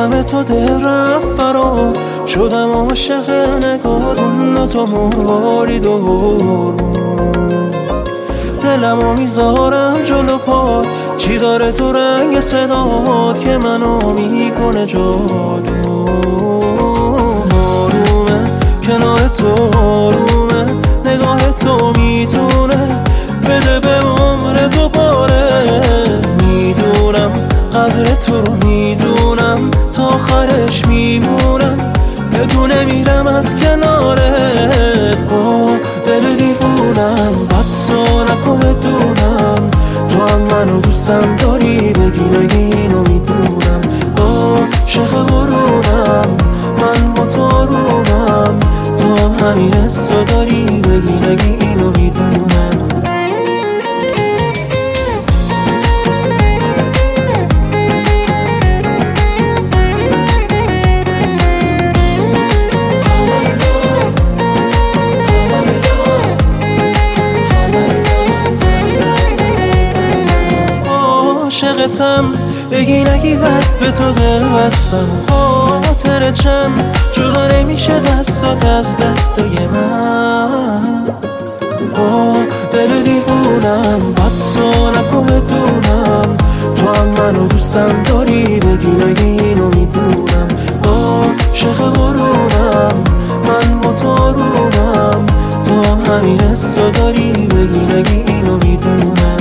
غم تو دل رفت فرا، شدم عاشق نگارون تو مواری دور. دلمو میذارم جلو پا، چی داره تو رنگ صدات که منو میکنه جادو. آرومه کنار تو، آرومه نگاه تو میتونه بده به عمر دوباره. میدونم قدر تو رو میدونم، تا آخرش میمونم بدونه میرم از کنارت. با دل دیوونم بد تو نکن بدونم، تو هم منو دوستم داری، بگی اینو میدونم. عاشق برونم من با تو آرومم، تو هم همین حسو داری، بگی اینو میدونم. عاشقتم بگی نگی وقت به تو دل بستم، خاطر چم جدا نمیشه دستات از دستای من. با دل دیوونم بد تو نکن بدونم، تو هم منو دوستم داری، بگی اینو میدونم. عاشق برونم من با تو آرومم، تو هم همین حسو داری، بگی اینو میدونم.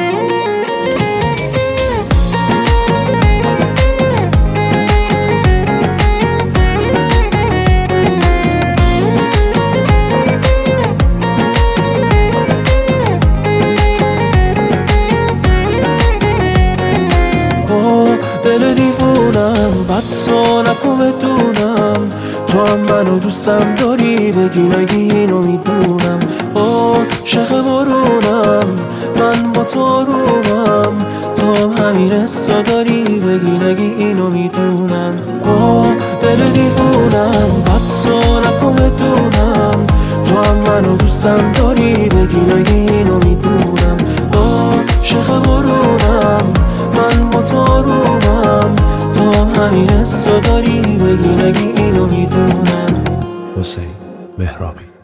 دل دیوونم بد تو نکن بدونم، تو هم منو دوستم داری، بگی اینو میدونم. عاشق برونم من با تو آرومم، تو هم همین حسو داری، بگی اینو میدونم. دل دیوونم بد تو نکن بدونم، تو هم منو دوستم داری، بگی اینو میدونم. عاشق برونم من با تو آرومم، تو هم همین حسو داری، بگی اینو میدونم. حسین مهرابی.